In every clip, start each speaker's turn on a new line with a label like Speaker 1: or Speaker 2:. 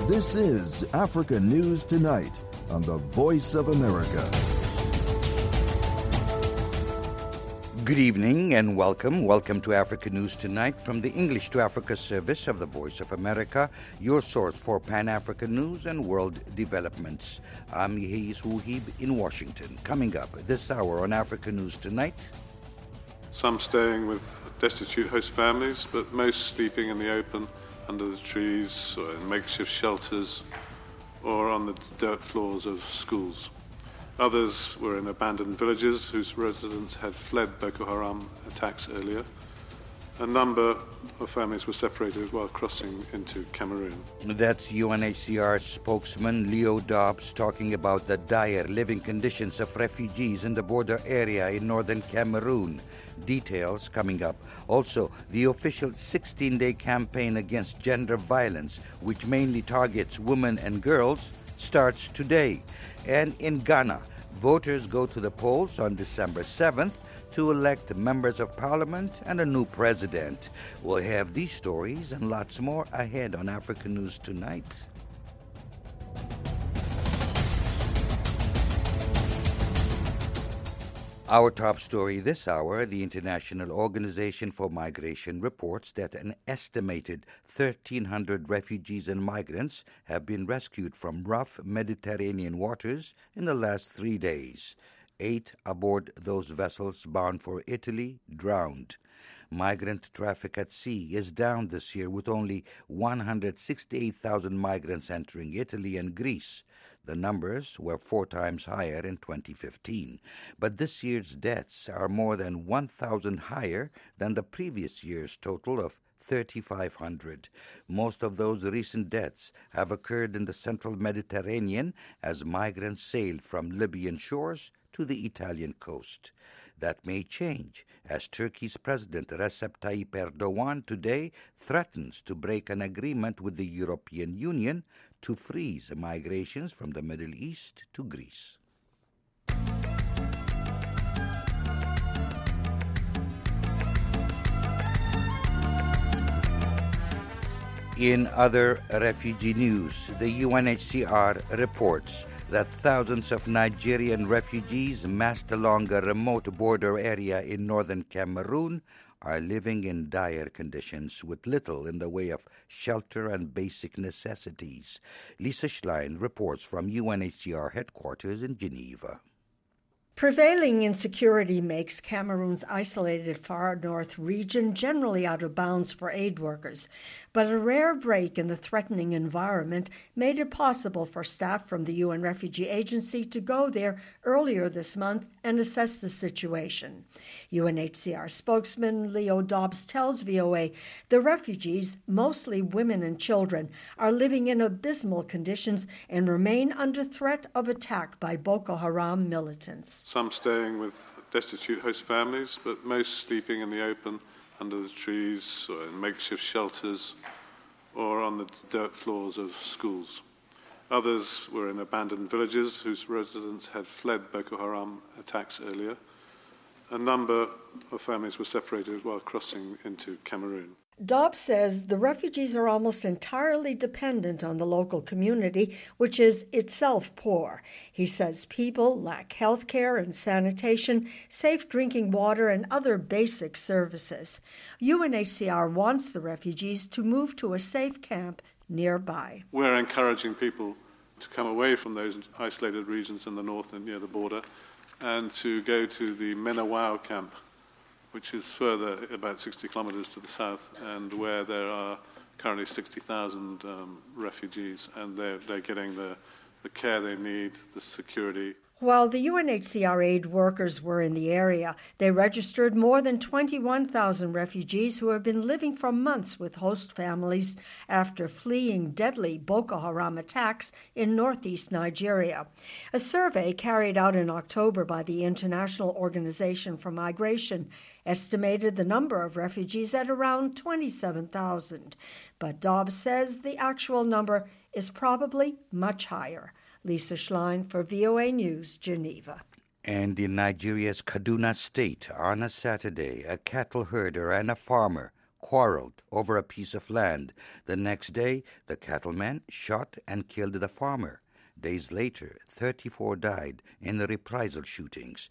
Speaker 1: This is Africa News Tonight on the Voice of America.
Speaker 2: Good evening and welcome. Welcome to Africa News Tonight from the English to Africa service of the Voice of America, your source for Pan-African news and world developments. I'm Yehis Wuhib in Washington. Coming up this hour on Africa News Tonight.
Speaker 3: Some staying with destitute host families, but most sleeping in the open under the trees or in makeshift shelters or on the dirt floors of schools. Others were in abandoned villages whose residents had fled Boko Haram attacks earlier. A number of families were separated while crossing into Cameroon.
Speaker 2: That's UNHCR spokesman Leo Dobbs talking about the dire living conditions of refugees in the border area in northern Cameroon. Details coming up. Also, the official 16-day campaign against gender violence, which mainly targets women and girls, starts today. And in Ghana, voters go to the polls on December 7th to elect members of parliament and a new president. We'll have these stories and lots more ahead on Africa News Tonight. Our top story this hour, the International Organization for Migration reports that an estimated 1,300 refugees and migrants have been rescued from rough Mediterranean waters in the last 3 days. 8 aboard those vessels bound for Italy drowned. Migrant traffic at sea is down this year with only 168,000 migrants entering Italy and Greece. The numbers were 4 times higher in 2015, but this year's deaths are more than 1,000 higher than the previous year's total of 3,500. Most of those recent deaths have occurred in the central Mediterranean as migrants sailed from Libyan shores to the Italian coast. That may change as Turkey's President Recep Tayyip Erdogan today threatens to break an agreement with the European Union to freeze migrations from the Middle East to Greece. In other refugee news, the UNHCR reports that thousands of Nigerian refugees massed along a remote border area in northern Cameroon are living in dire conditions with little in the way of shelter and basic necessities. Lisa Schlein reports from UNHCR headquarters in Geneva.
Speaker 4: Prevailing insecurity makes Cameroon's isolated far north region generally out of bounds for aid workers, but a rare break in the threatening environment made it possible for staff from the UN Refugee Agency to go there earlier this month and assess the situation. UNHCR spokesman Leo Dobbs tells VOA the refugees, mostly women and children, are living in abysmal conditions and remain under threat of attack by Boko Haram militants.
Speaker 3: Some staying with destitute host families, but most sleeping in the open under the trees or in makeshift shelters or on the dirt floors of schools. Others were in abandoned villages whose residents had fled Boko Haram attacks earlier. A number of families were separated while crossing into Cameroon.
Speaker 4: Dobbs says the refugees are almost entirely dependent on the local community, which is itself poor. He says people lack health care and sanitation, safe drinking water, and other basic services. UNHCR wants the refugees to move to a safe camp nearby.
Speaker 3: We're encouraging people to come away from those isolated regions in the north and near the border and to go to the Menawau camp, which is further about 60 kilometers to the south, and where there are currently 60,000 refugees, and they're getting the care they need, the security.
Speaker 4: While the UNHCR aid workers were in the area, they registered more than 21,000 refugees who have been living for months with host families after fleeing deadly Boko Haram attacks in northeast Nigeria. A survey carried out in October by the International Organization for Migration estimated the number of refugees at around 27,000. But Dobbs says the actual number is probably much higher. Lisa Schlein for VOA News, Geneva.
Speaker 2: And in Nigeria's Kaduna State, on a Saturday, a cattle herder and a farmer quarreled over a piece of land. The next day, the cattleman shot and killed the farmer. Days later, 34 died in the reprisal shootings.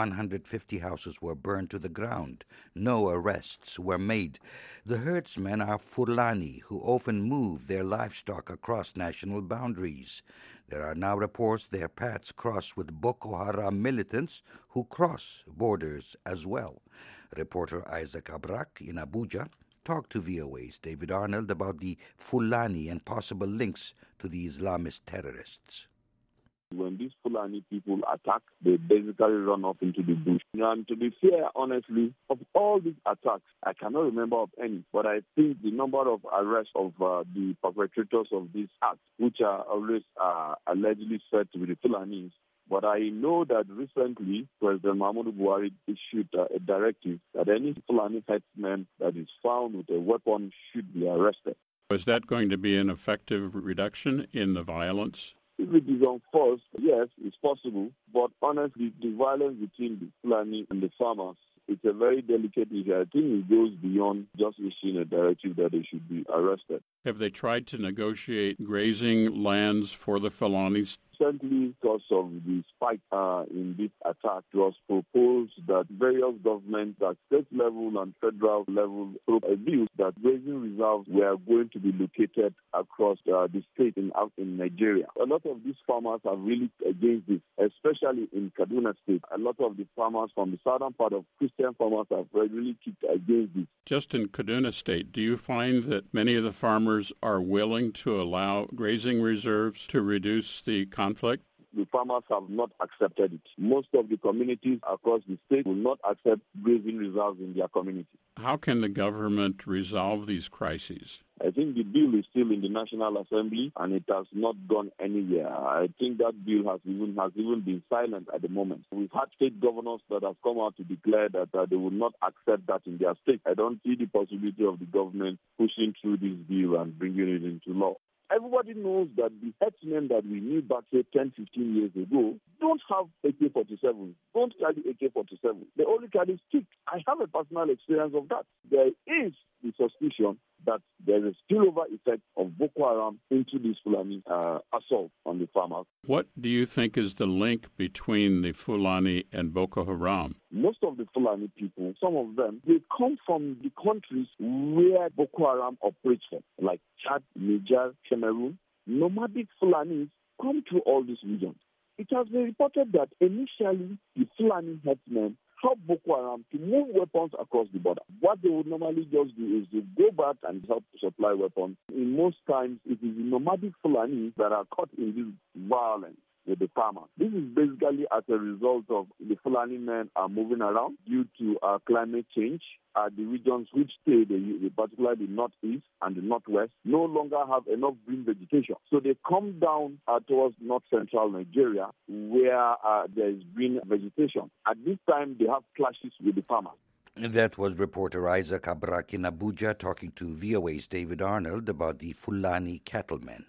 Speaker 2: 150 houses were burned to the ground. No arrests were made. The herdsmen are Fulani, who often move their livestock across national boundaries. There are now reports their paths cross with Boko Haram militants who cross borders as well. Reporter Isaac Abrak in Abuja talked to VOA's David Arnold about the Fulani and possible links to the Islamist terrorists.
Speaker 5: When these Fulani people attack, they basically run off into the bush. And to be fair, honestly, of all these attacks, I cannot remember of any, but I think the number of arrests of the perpetrators of these acts, which are always allegedly said to be the Fulanis, but I know that recently President Muhammadu Buhari issued a directive that any Fulani headsman that is found with a weapon should be arrested.
Speaker 6: Is that going to be an effective reduction in the violence?
Speaker 5: If it is enforced, yes, it's possible. But honestly, the violence between the Fulani and the farmers, it's a very delicate issue. I think it goes beyond just issuing a directive that they should be arrested.
Speaker 6: Have they tried to negotiate grazing lands for the Fulanis?
Speaker 5: Recently, because of the spike in this attack, it was proposed that various governments at state level and federal level abuse that grazing reserves were going to be located across the state in Nigeria. A lot of these farmers are really against this, especially in Kaduna State. A lot of the farmers from the southern part of Christian farmers have really kicked against this.
Speaker 6: Just in Kaduna State, do you find that many of the farmers are willing to allow grazing reserves to reduce the conflict?
Speaker 5: The farmers have not accepted it. Most of the communities across the state will not accept grazing reserves in their community.
Speaker 6: How can the government resolve these crises?
Speaker 5: I think the bill is still in the National Assembly and it has not gone anywhere. I think that bill has even been silent at the moment. We've had state governors that have come out to declare that they will not accept that in their state. I don't see the possibility of the government pushing through this bill and bringing it into law. Everybody knows that the herdsmen that we knew back, say, 10, 15 years ago, don't have AK-47, don't carry AK-47. They only carry sticks. I have a personal experience of that. There is the suspicion that there is a spillover effect of Boko Haram into this Fulani assault on the farmers.
Speaker 6: What do you think is the link between the Fulani and Boko Haram?
Speaker 5: Most of the Fulani people, some of them, they come from the countries where Boko Haram operates from, like Chad, Niger, Cameroon. Nomadic Fulanis come to all these regions. It has been reported that initially the Fulani herdsmen help Boko Haram to move weapons across the border. What they would normally just do is to go back and help supply weapons. In most times, it is the nomadic Fulani that are caught in this violence with the farmers. This is basically as a result of the Fulani men are moving around due to climate change. The regions which stay, particularly the northeast and the northwest, no longer have enough green vegetation. So they come down towards north-central Nigeria where there is green vegetation. At this time, they have clashes with the farmers.
Speaker 2: That was reporter Isaac Abrak in Abuja talking to VOA's David Arnold about the Fulani cattlemen.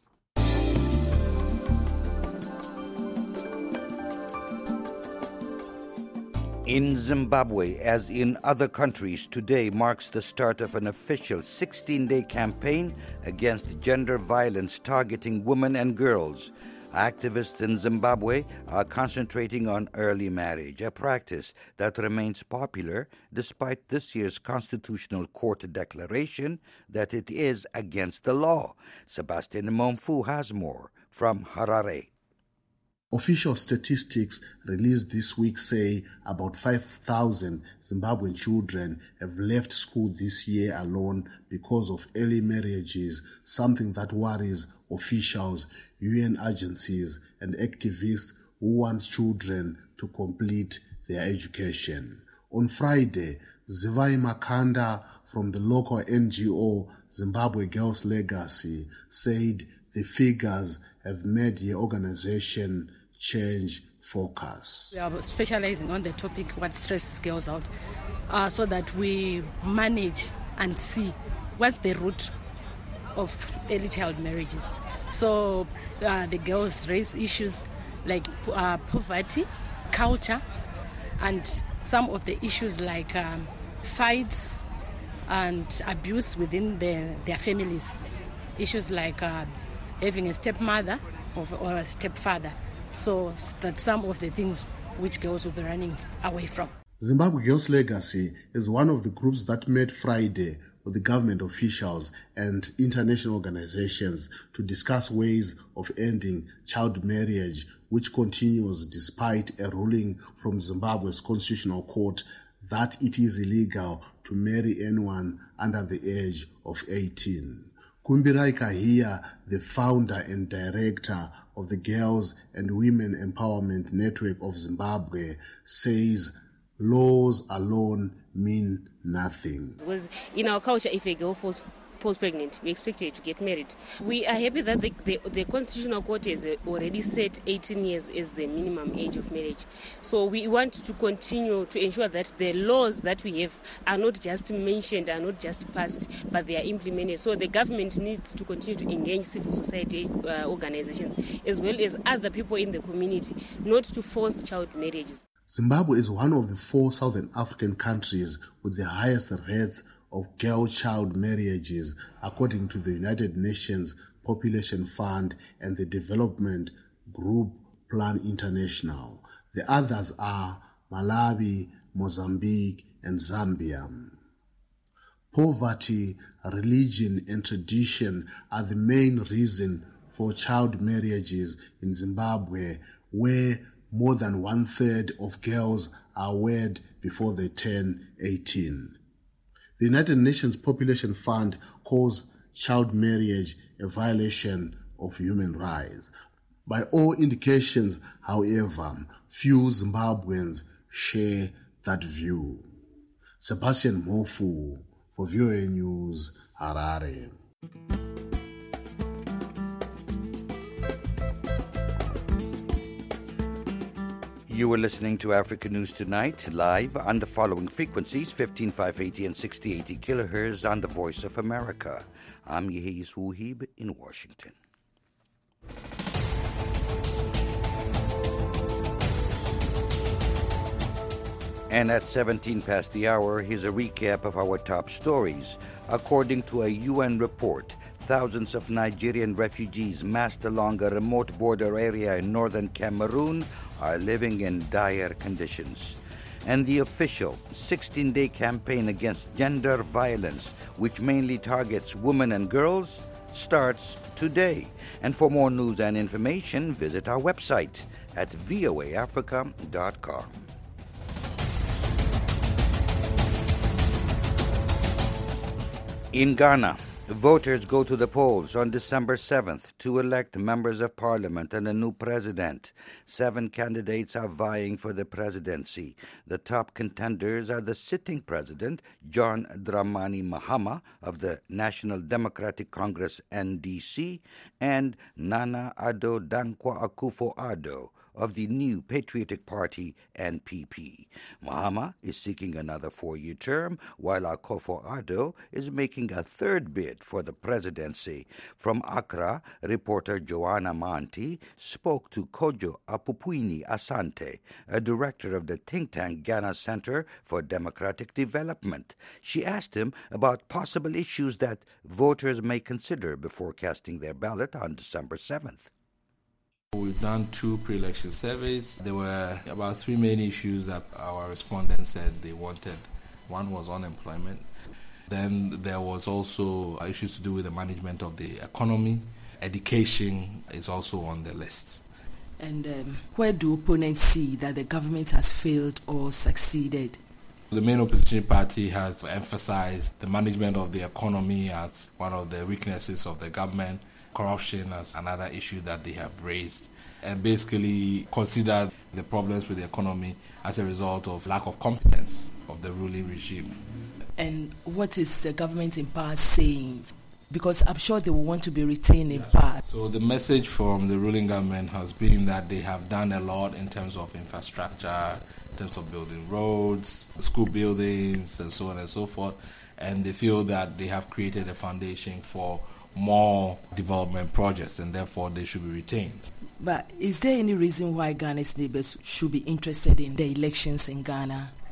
Speaker 2: In Zimbabwe, as in other countries, today marks the start of an official 16-day campaign against gender violence targeting women and girls. Activists in Zimbabwe are concentrating on early marriage, a practice that remains popular despite this year's Constitutional Court declaration that it is against the law. Sebastian Momfu has more from Harare.
Speaker 7: Official statistics released this week say about 5,000 Zimbabwean children have left school this year alone because of early marriages, something that worries officials, UN agencies, and activists who want children to complete their education. On Friday, Zivai Makanda from the local NGO Zimbabwe Girls Legacy said the figures have made the organization change focus.
Speaker 8: We are specializing on the topic what stresses girls out so that we manage and see what's the root of early child marriages. So the girls raise issues like poverty, culture, and some of the issues like fights, and abuse within their families. Issues like having a stepmother or a stepfather. So that's some of the things which girls will be running away from.
Speaker 7: Zimbabwe Girls Legacy is one of the groups that met Friday with the government officials and international organizations to discuss ways of ending child marriage, which continues despite a ruling from Zimbabwe's Constitutional Court that it is illegal to marry anyone under the age of 18. Kumbirai Kahia, the founder and director of the Girls and Women Empowerment Network of Zimbabwe, says laws alone mean nothing.
Speaker 9: Because in our culture, if a girl falls pregnant, we expect her to get married. We are happy that the Constitutional Court has already set 18 years as the minimum age of marriage. So we want to continue to ensure that the laws that we have are not just mentioned, are not just passed, but they are implemented. So the government needs to continue to engage civil society organizations as well as other people in the community, not to force child marriages.
Speaker 7: Zimbabwe is one of the 4 Southern African countries with the highest rates of girl-child marriages, according to the United Nations Population Fund and the development group Plan International. The others are Malawi, Mozambique, and Zambia. Poverty, religion, and tradition are the main reason for child marriages in Zimbabwe, where more than 1/3 of girls are wed before they turn 18. The United Nations Population Fund calls child marriage a violation of human rights. By all indications, however, few Zimbabweans share that view. Sebastian Mofu for VOA News, Harare.
Speaker 2: You were listening to Africa News Tonight, live on the following frequencies, 15580 and 6080 kilohertz on the Voice of America. I'm Yehis Wuhib in Washington. And at 17 past the hour, here's a recap of our top stories. According to a UN report, thousands of Nigerian refugees massed along a remote border area in northern Cameroon are living in dire conditions. And the official 16-day campaign against gender violence, which mainly targets women and girls, starts today. And for more news and information, visit our website at voaafrica.com. In Ghana, voters go to the polls on December 7th to elect members of parliament and a new president. 7 candidates are vying for the presidency. The top contenders are the sitting president, John Dramani Mahama of the National Democratic Congress, NDC, and Nana Addo Dankwa Akufo-Addo of the New Patriotic Party, NPP. Mahama is seeking another 4-year term, while Akufo-Addo is making a third bid for the presidency. From Accra, reporter Joanna Manti spoke to Kojo Apupuini Asante, a director of the think tank Ghana Center for Democratic Development. She asked him about possible issues that voters may consider before casting their ballot on December 7th.
Speaker 10: We've done 2 pre-election surveys. There were about 3 main issues that our respondents said they wanted. One was unemployment. Then there was also issues to do with the management of the economy. Education is also on the list.
Speaker 11: And where do opponents see that the government has failed or succeeded?
Speaker 10: The main opposition party has emphasized the management of the economy as one of the weaknesses of the government. Corruption as another issue that they have raised, and basically consider the problems with the economy as a result of lack of competence of the ruling regime.
Speaker 11: And what is the government in power saying? Because I'm sure they will want to be retained in power.
Speaker 10: So the message from the ruling government has been that they have done a lot in terms of infrastructure, in terms of building roads, school buildings, and so on and so forth. And they feel that they have created a foundation for more development projects, and therefore they should be retained.
Speaker 11: But is there any reason why Ghana's neighbors should be interested in the elections in Ghana?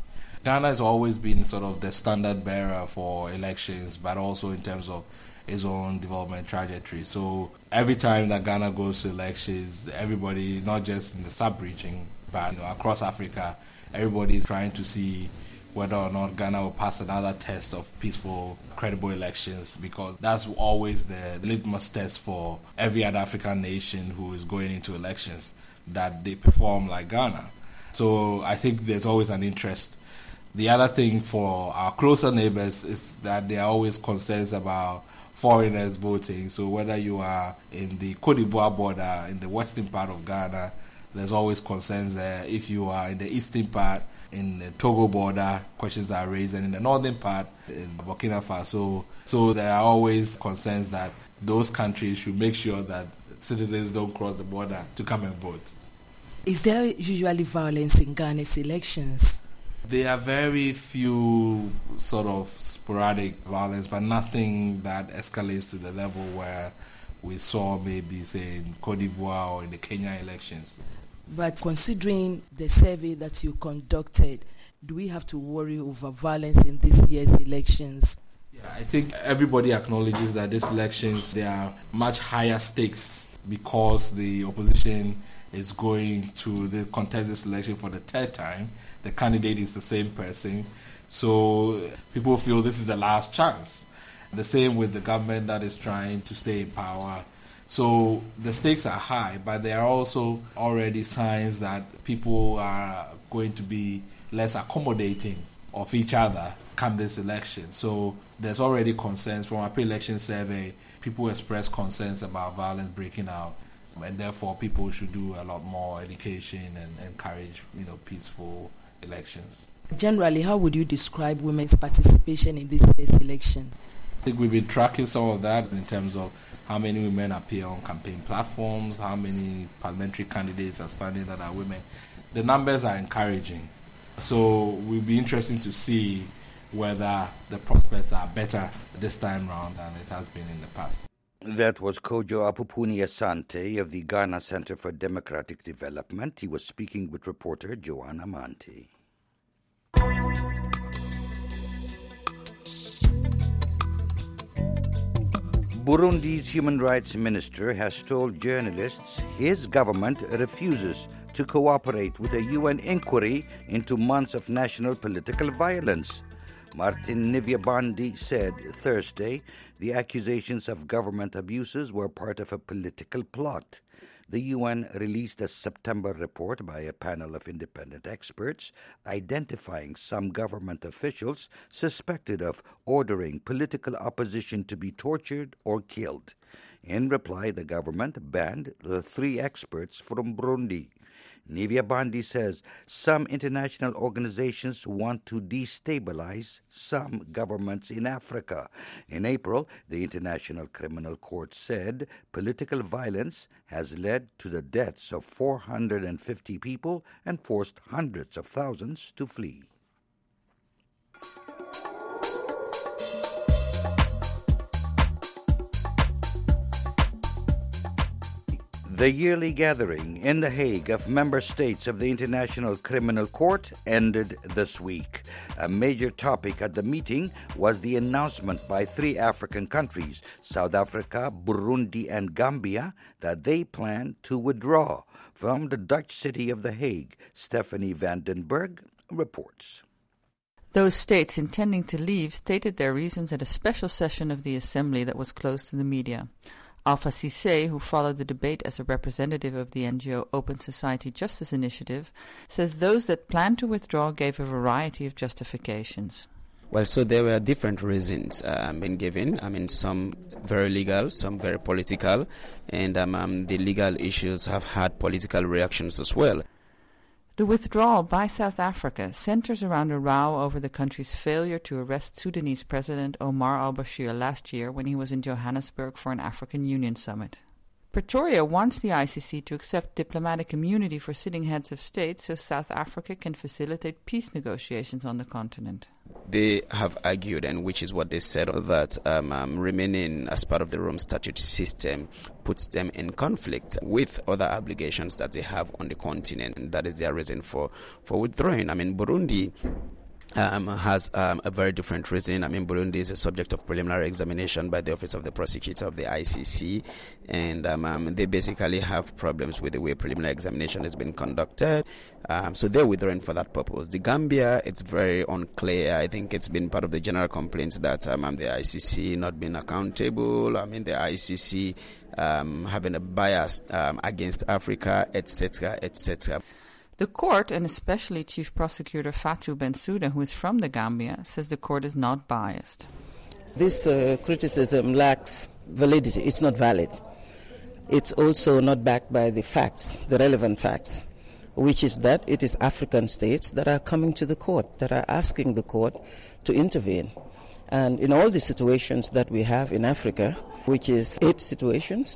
Speaker 10: Ghana has always been sort of the standard bearer for elections, but also in terms of its own development trajectory. So every time that Ghana goes to elections, everybody, not just in the sub-region, but across Africa, everybody is trying to see whether or not Ghana will pass another test of peaceful, credible elections, because that's always the litmus test for every other African nation who is going into elections, that they perform like Ghana. So I think there's always an interest. The other thing for our closer neighbors is that there are always concerns about foreigners voting. So whether you are in the Côte d'Ivoire border, in the western part of Ghana, there's always concerns there. If you are in the eastern part, in the Togo border, questions are raised, and in the northern part, in Burkina Faso. So there are always concerns that those countries should make sure that citizens don't cross the border to come and vote.
Speaker 11: Is there usually violence in Ghana's elections?
Speaker 10: There are very few sort of sporadic violence, but nothing that escalates to the level where we saw maybe, say, in Côte d'Ivoire or in the Kenya elections.
Speaker 11: But considering the survey that you conducted, do we have to worry over violence in this year's elections?
Speaker 10: Yeah, I think everybody acknowledges that these elections, there are much higher stakes because the opposition is going to contest this election for the third time. The candidate is the same person. So people feel this is the last chance. The same with the government that is trying to stay in power. So the stakes are high, but there are also already signs that people are going to be less accommodating of each other come this election. So there's already concerns from our pre-election survey. People express concerns about violence breaking out, and therefore people should do a lot more education and encourage, peaceful elections.
Speaker 11: Generally, how would you describe women's participation in this year's election?
Speaker 10: I think we've been tracking some of that in terms of how many women appear on campaign platforms, how many parliamentary candidates are standing that are women. The numbers are encouraging. So it will be interesting to see whether the prospects are better this time round than it has been in the past.
Speaker 2: That was Kojo Apupuni Asante of the Ghana Center for Democratic Development. He was speaking with reporter Joanna Manti. Burundi's human rights minister has told journalists his government refuses to cooperate with a UN inquiry into months of national political violence. Martin Nivyabandi said Thursday the accusations of government abuses were part of a political plot. The UN released a September report by a panel of independent experts identifying some government officials suspected of ordering political opposition to be tortured or killed. In reply, the government banned the 3 experts from Burundi. Nivyabandi says some international organizations want to destabilize some governments in Africa. In April, the International Criminal Court said political violence has led to the deaths of 450 people and forced hundreds of thousands to flee. The yearly gathering in The Hague of member states of the International Criminal Court ended this week. A major topic at the meeting was the announcement by 3 African countries, South Africa, Burundi, and Gambia, that they plan to withdraw from the Dutch city of The Hague. Stephanie Vandenberg reports.
Speaker 12: Those states intending to leave stated their reasons at a special session of the Assembly that was closed to the media. Alpha Cissé, who followed the debate as a representative of the NGO Open Society Justice Initiative, says those that planned to withdraw gave a variety of justifications.
Speaker 13: Well, so there were different reasons been given. Some very legal, some very political, and the legal issues have had political reactions as well.
Speaker 12: The withdrawal by South Africa centers around a row over the country's failure to arrest Sudanese President Omar al-Bashir last year when he was in Johannesburg for an African Union summit. Pretoria wants the ICC to accept diplomatic immunity for sitting heads of state so South Africa can facilitate peace negotiations on the continent.
Speaker 13: They have argued, and which is what they said, that remaining as part of the Rome Statute system puts them in conflict with other obligations that they have on the continent, and that is their reason for withdrawing. Burundi has a very different reason. Burundi is a subject of preliminary examination by the Office of the Prosecutor of the ICC, and they basically have problems with the way preliminary examination has been conducted. So they're withdrawing for that purpose. The Gambia, it's very unclear. I think it's been part of the general complaints that the ICC not being accountable. The ICC having a bias against Africa, etc., etc.
Speaker 12: The court, and especially Chief Prosecutor Fatou Bensouda, who is from the Gambia, says the court is not biased.
Speaker 14: This criticism lacks validity. It's not valid. It's also not backed by the facts, the relevant facts, which is that it is African states that are coming to the court, that are asking the court to intervene. And in all the situations that we have in Africa, which is 8 situations,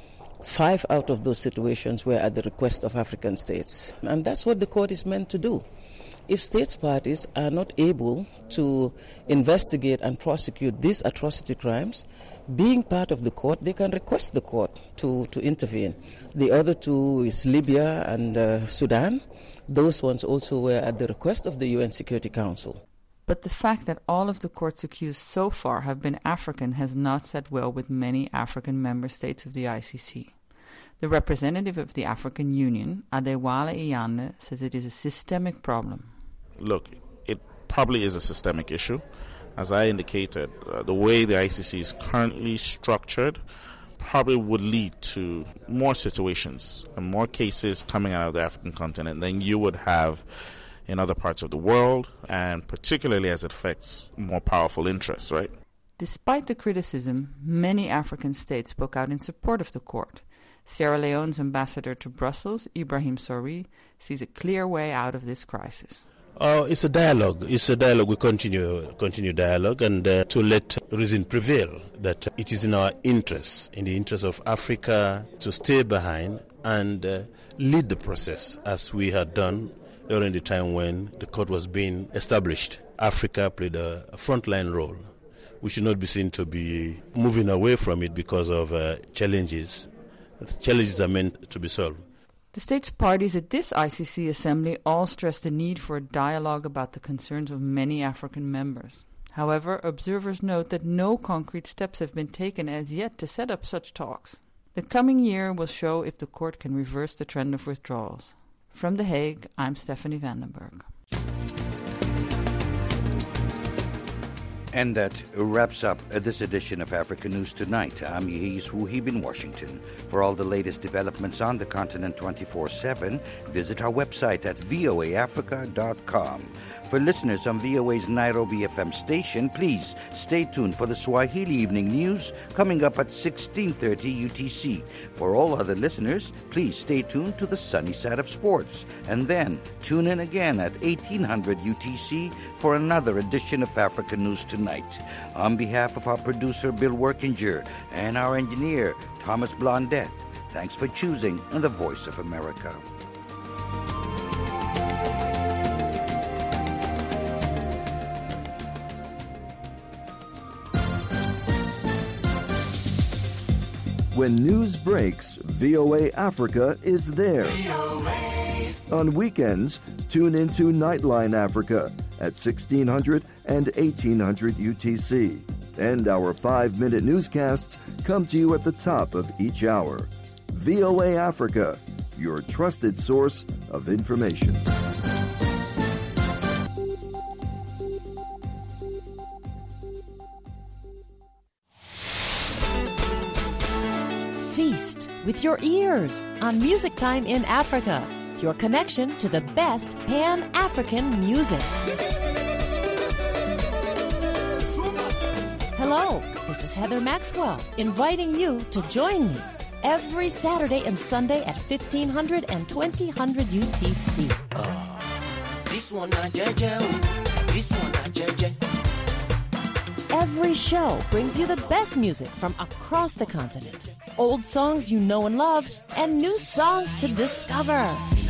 Speaker 14: 5 out of those situations were at the request of African states. And that's what the court is meant to do. If states parties are not able to investigate and prosecute these atrocity crimes, being part of the court, they can request the court to intervene. The other 2 is Libya and Sudan. Those ones also were at the request of the UN Security Council.
Speaker 12: But the fact that all of the courts accused so far have been African has not sat well with many African member states of the ICC. The representative of the African Union, Adewale Iyane, says it is a systemic problem.
Speaker 15: Look, it probably is a systemic issue. As I indicated, the way the ICC is currently structured probably would lead to more situations and more cases coming out of the African continent than you would have in other parts of the world, and particularly as it affects more powerful interests, right?
Speaker 12: Despite the criticism, many African states spoke out in support of the court. Sierra Leone's ambassador to Brussels, Ibrahim Sori, sees a clear way out of this crisis.
Speaker 16: It's a dialogue. We continue dialogue, and to let reason prevail that it is in our interest, in the interest of Africa, to stay behind and lead the process as we had done during the time when the court was being established. Africa played a frontline role. We should not be seen to be moving away from it because of challenges. Challenges are meant to be solved.
Speaker 12: The states parties at this ICC assembly all stress the need for a dialogue about the concerns of many African members. However, observers note that no concrete steps have been taken as yet to set up such talks. The coming year will show if the court can reverse the trend of withdrawals. From The Hague, I'm Stephanie Vandenberg.
Speaker 2: And that wraps up this edition of Africa News Tonight. I'm Yehis Wuhib in Washington. For all the latest developments on the continent 24/7, visit our website at voaafrica.com. For listeners on VOA's Nairobi FM station, please stay tuned for the Swahili Evening News coming up at 16:30 UTC. For all other listeners, please stay tuned to the sunny side of sports. And then tune in again at 1800 UTC for another edition of Africa News Tonight. On behalf of our producer, Bill Workinger, and our engineer, Thomas Blondette, thanks for choosing the Voice of America.
Speaker 1: When news breaks, VOA Africa is there. On weekends, tune into Nightline Africa at 1600 and 1800 UTC. And our 5-minute newscasts come to you at the top of each hour. VOA Africa, your trusted source of information.
Speaker 17: Feast with your ears on Music Time in Africa, your connection to the best Pan-African music. Hello, this is Heather Maxwell, inviting you to join me every Saturday and Sunday at 1500 and 2000 UTC.
Speaker 18: This one not JJ, this one not JJ.
Speaker 17: Every show brings you the best music from across the continent. Old songs you know and love, and new songs to discover.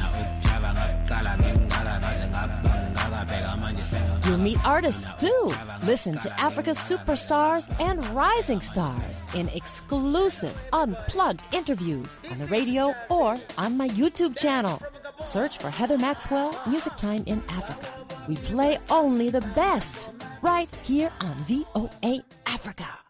Speaker 17: You'll meet artists too. Listen to Africa's superstars and rising stars in exclusive, unplugged interviews on the radio or on my YouTube channel. Search for Heather Maxwell, Music Time in Africa. We play only the best right here on VOA Africa.